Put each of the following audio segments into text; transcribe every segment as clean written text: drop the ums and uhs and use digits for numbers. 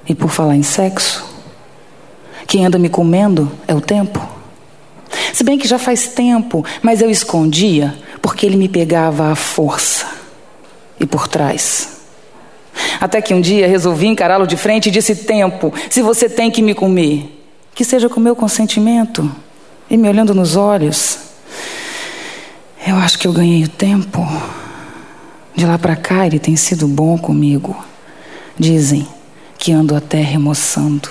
E por falar em sexo, quem anda me comendo é o tempo. Se bem que já faz tempo, mas eu escondia porque ele me pegava à força e por trás. Até que um dia resolvi encará-lo de frente e disse: tempo, se você tem que me comer, que seja com meu consentimento. E me olhando nos olhos, eu acho que eu ganhei o tempo. De lá pra cá ele tem sido bom comigo. Dizem que ando até remoçando.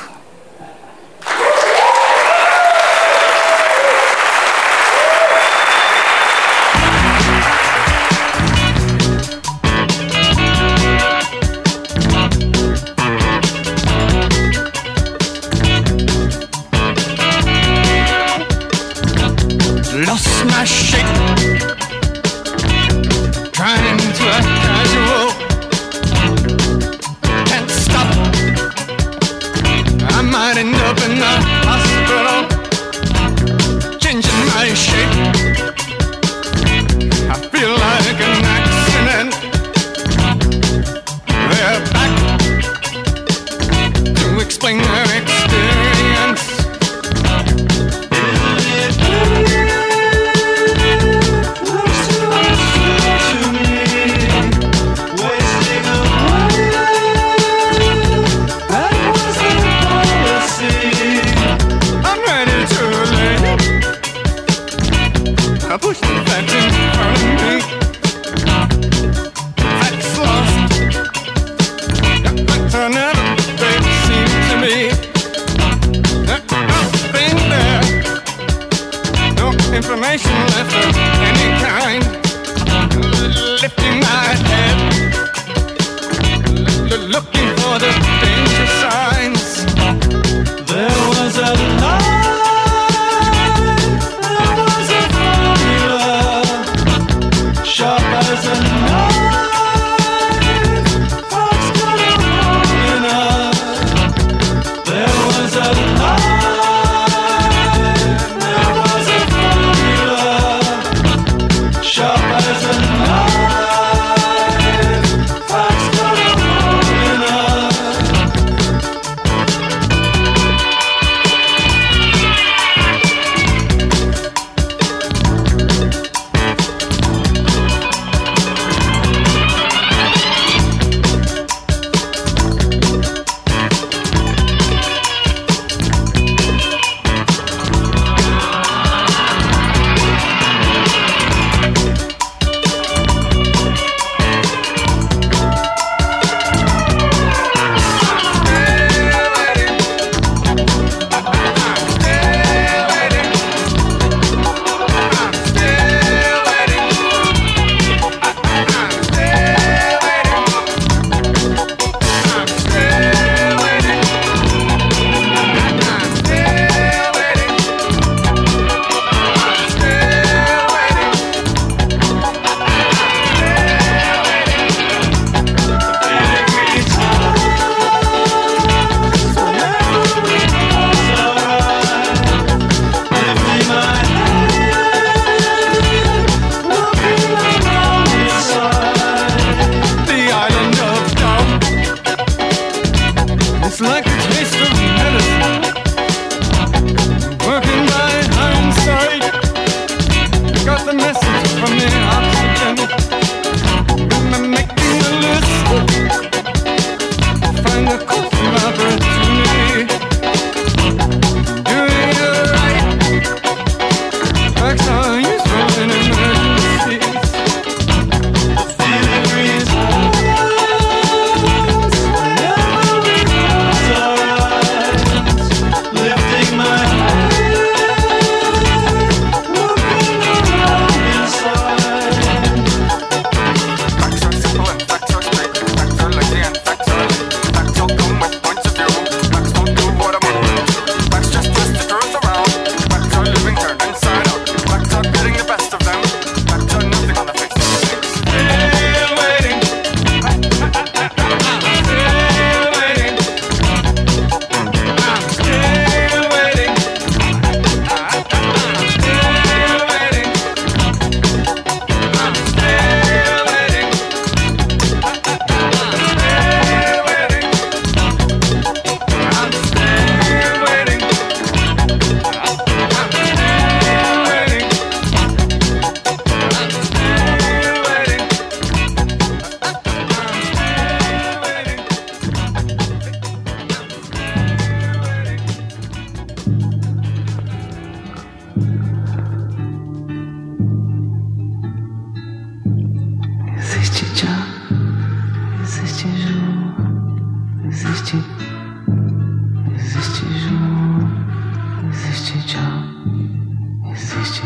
Lost my shape, trying to act casual. Can't stop, I might end up in the hospital. Changing my shape, I feel like an accident. They're back to explain their experience. Push the facts in front of me. Facts lost. Facts are never they seem to me. Nothing there. No information left of any kind. Lifting my head, looking for the danger signs. There was a light. Sharp as a knife, fox got a hole in us. There was a light, there was a formula. Sharp as a knife, fox got a hole in us. It's like the taste of medicine, working by hindsight. Got the message from the oxygen. I'm making a list, find the course of opportunity. Doing it right, facts are useful in emergencies. The theory is existe João, existe Tchau, existe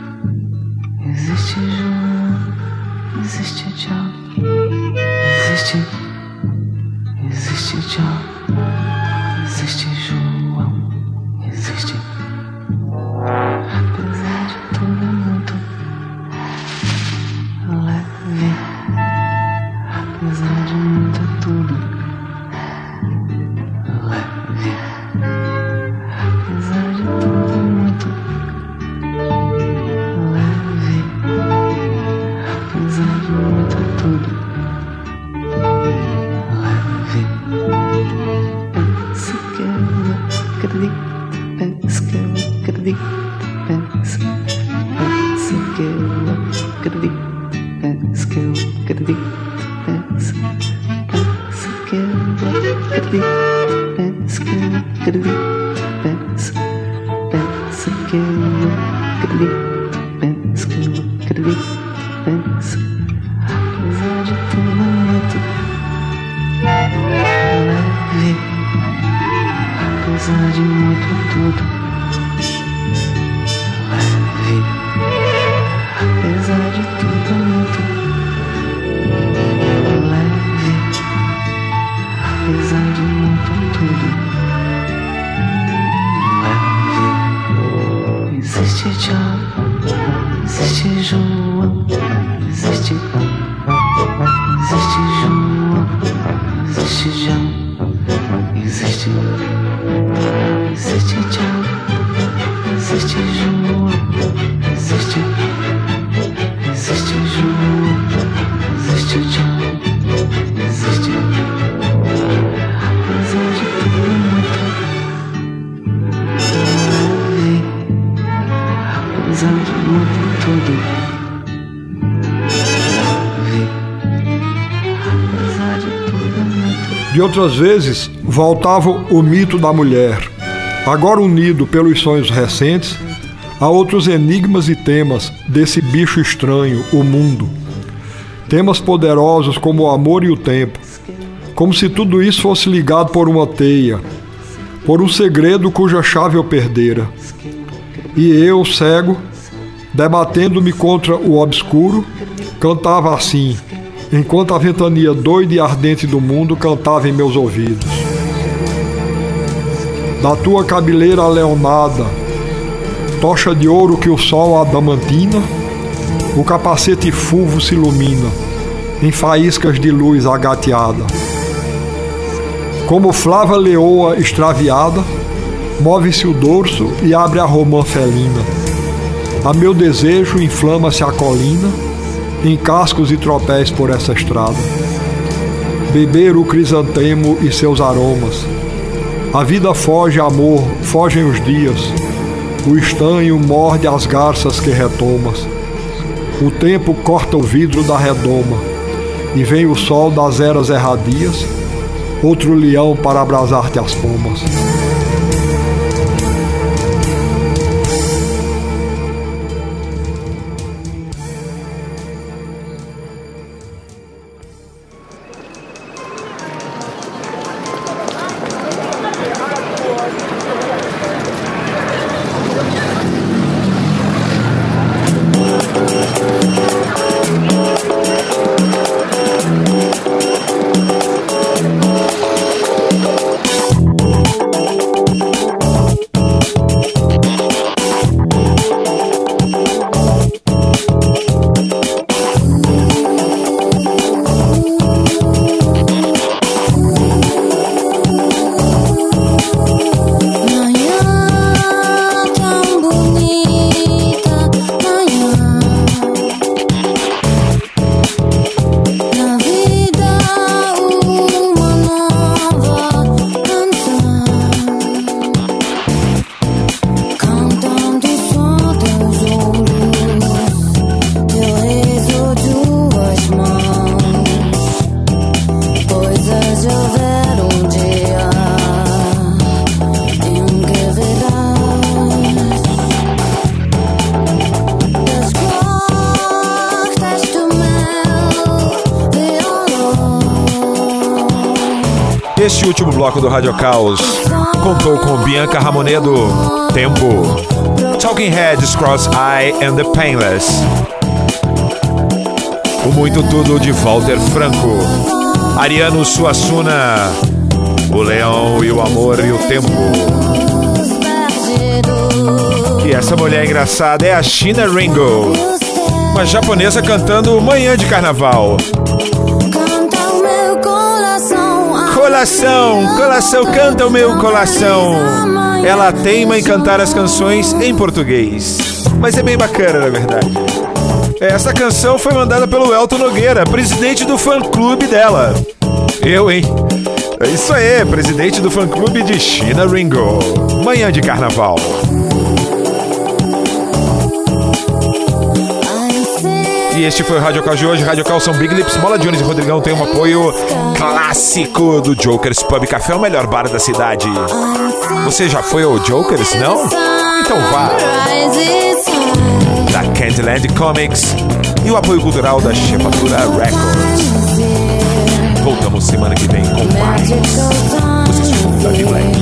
João, existe Tchau, existe Tchau, existe João, existe. Apesar de tudo muito leve, apesar de muito tudo leve, apesar de tudo muito leve, apesar de muito tudo leve. Penso que eu acredito, penso que eu acredito, penso que eu acredito, penso que eu acredito, penso que eu acredito, penso que eu acredito, penso que eu acredito, penso que eu acredito, penso, apesar de tudo muito leve, apesar de muito tudo leve, apesar de tudo muito leve, apesar de muito tudo leve. Existe Tchau, existe João, existe João, existe João, existe Tchau, existe João, existe João, existe Tchau, existe, apesar de tudo muito leve, apesar de muito tudo leve, apesar de tudo muito. De outras vezes, voltava o mito da mulher, agora unido pelos sonhos recentes a outros enigmas e temas desse bicho estranho, o mundo. Temas poderosos como o amor e o tempo, como se tudo isso fosse ligado por uma teia, por um segredo cuja chave eu perdera. E eu, cego, debatendo-me contra o obscuro, cantava assim, enquanto a ventania doida e ardente do mundo cantava em meus ouvidos. Da tua cabeleira leonada, tocha de ouro que o sol adamantina, o capacete fulvo se ilumina em faíscas de luz agateada. Como flava leoa extraviada, move-se o dorso e abre a romã felina. A meu desejo inflama-se a colina, em cascos e tropéis por essa estrada. Beber o crisantemo e seus aromas. A vida foge, amor, fogem os dias. O estanho morde as garças que retomas. O tempo corta o vidro da redoma. E vem o sol das eras erradias, outro leão para abrasar-te as pomas. último bloco do Radio Caos contou com Bianca Ramonedo, Tempo, Talking Heads, Cross-Eye and the Painless, o Muito Tudo de Walter Franco, Ariano Suassuna, O Leão e o Amor e o Tempo. E essa mulher engraçada é a China Ringo, uma japonesa cantando Manhã de Carnaval. Coração, coração, canta o meu coração. Ela teima em cantar as canções em português, mas é bem bacana, na verdade. Essa canção foi mandada pelo Elton Nogueira, presidente do fã-clube dela. Eu, hein? É isso aí, presidente do fã-clube de China Ringo. Manhã de Carnaval. E este foi o Radio Caos de hoje. Radio Caos são Big Lips, Mola Jones e Rodrigão tem um apoio clássico do Jokers Pub Café, o melhor bar da cidade. Você já foi ao Jokers, não? Então vá. Da Candyland Comics e o apoio cultural da Chefatura Records. Voltamos semana que vem com mais. Vocês ficam da Black.